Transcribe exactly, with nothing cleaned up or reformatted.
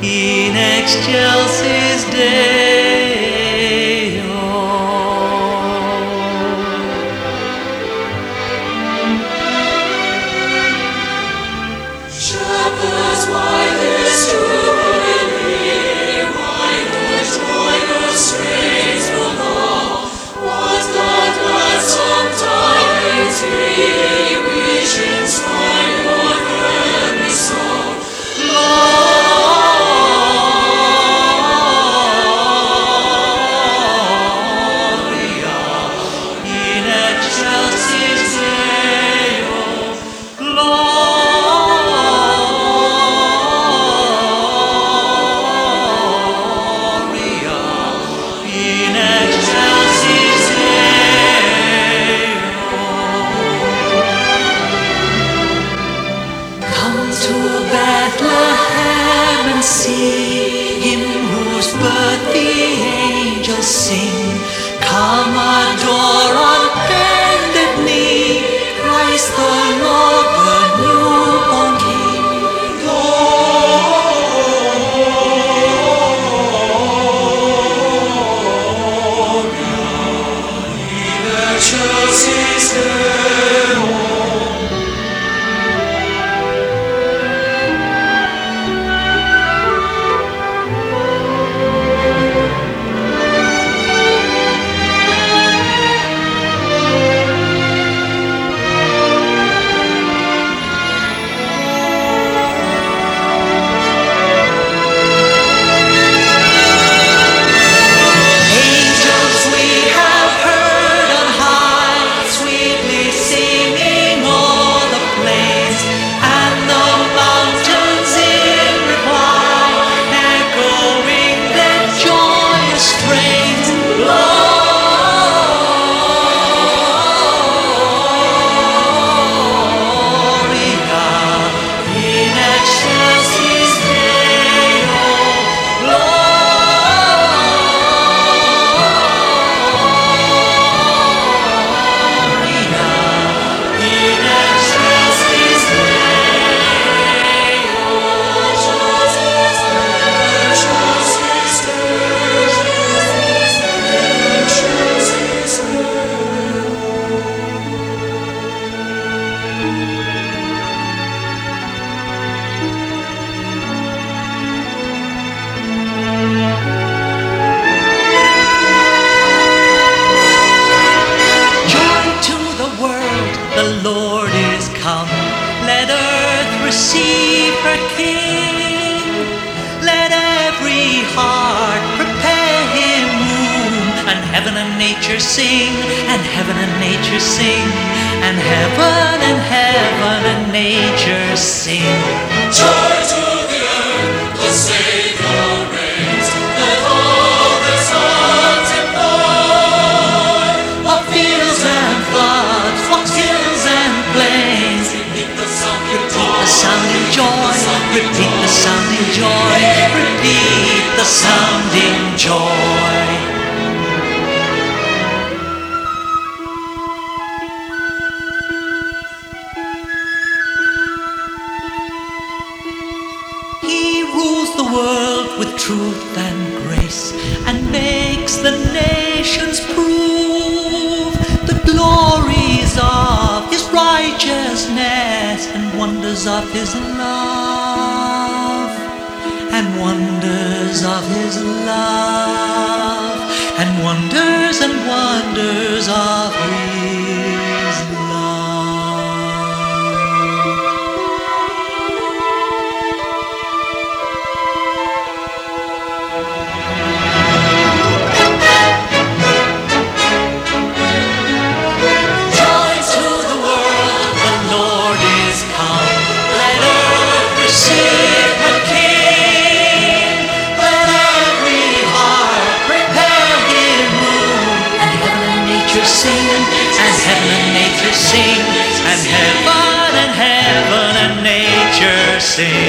in excelsis Deo. Shepherds, why this jubilee? Why this joyous strains below? Was not that sometime eternity which inspired your heavenly soul? Gloria in excelsis Deo. Gloria in excelsis Deo. Come to Bethlehem and see him whose birth the angels sing. Come adore on bended knee Christ the Lord, the newborn King. Gloria in excelsis Deo. Angels we have heard on high, sweetly singing o'er the plains, and the mountains in reply, echoing their joyous strains. Gloria in excelsis Deo. Gloria in excelsis Joy to the world, the Lord is come. Let earth receive her King. Let every heart prepare him room, and heaven and nature sing, and heaven and nature sing, and heaven and heaven and nature sing. Joy to the earth, the Savior reigns. Let all the sons employ. Of fields and floods, flocks, hills and plains, Repeat the sounding repeat the sounding joy, repeat the sounding joy, repeat the sounding joy. He rules the world with truth and grace, and makes the nations prove the glories of his righteousness, and wonders of his love, and wonders of his love, and wonders and wonders of his love. Joy to the world, the Lord is come. Let earth receive her King. Let every heart prepare him room, and heaven and nature sing, and heaven and nature sing, and heaven and heaven and nature sing.